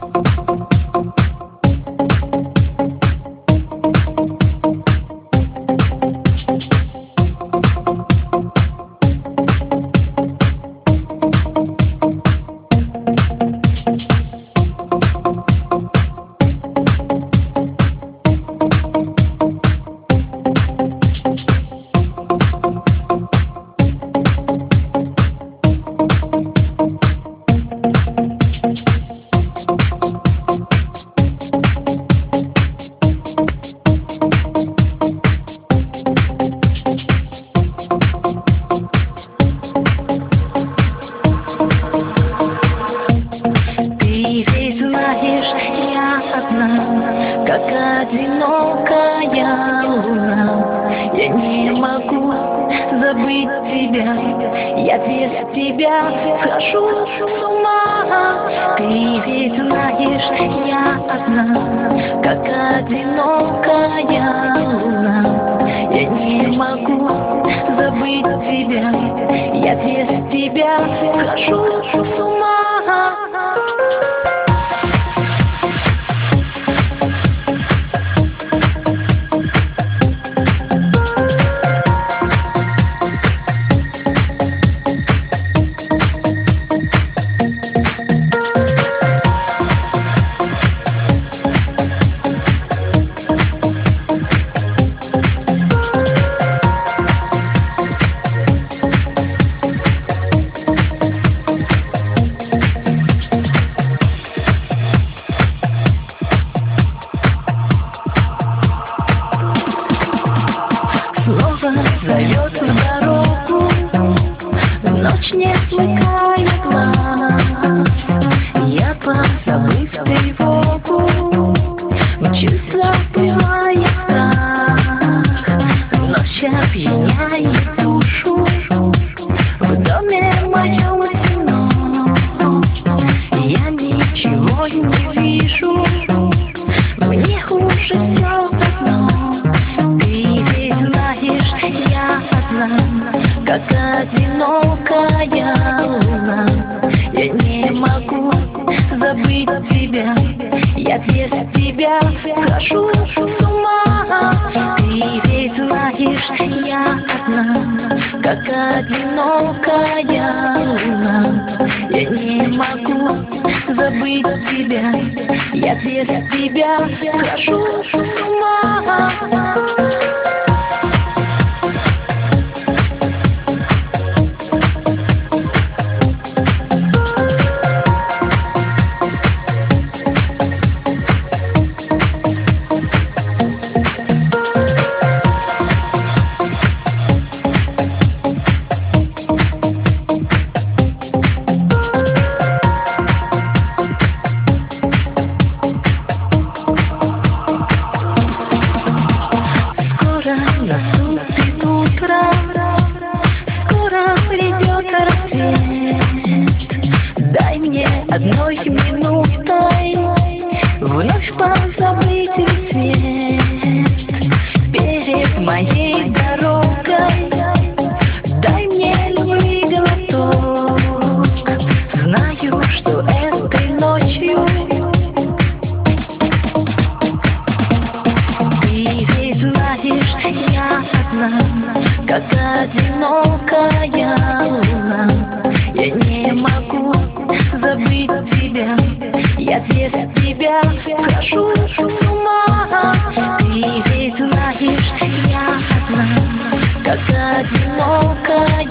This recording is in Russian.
Как одинокая луна, я не могу забыть тебя. Я без тебя схожу с ума. Ты ведь знаешь, я одна, как одинокая луна. Я не могу забыть тебя. Я без тебя схожу с ума. Снова зовет в дорогу, ночь не смыкает глаз. Я, позабыв тревогу, мчусь, забывая страх. Ночь опьяняет душу, в доме моем темно. Я ничего не вижу, мне уже все равно. Я одна, как одинокая луна. Я не могу забыть тебя. Я без тебя схожу с ума. Ты ведь знаешь, я одна, как одинокая луна. Я не могу забыть тебя. Я без тебя схожу с ума. Наступит утро, скоро придет рассвет. Дай мне одной минутой вновь позабыть весь свет. Перед моей дорогой дай мне любви глоток. Знаю, что этой ночью знаешь, я одна, как одинокая луна. Я не могу забыть тебя. Я без тебя схожу с ума. Ты ведь знаешь, я одна, как одинокая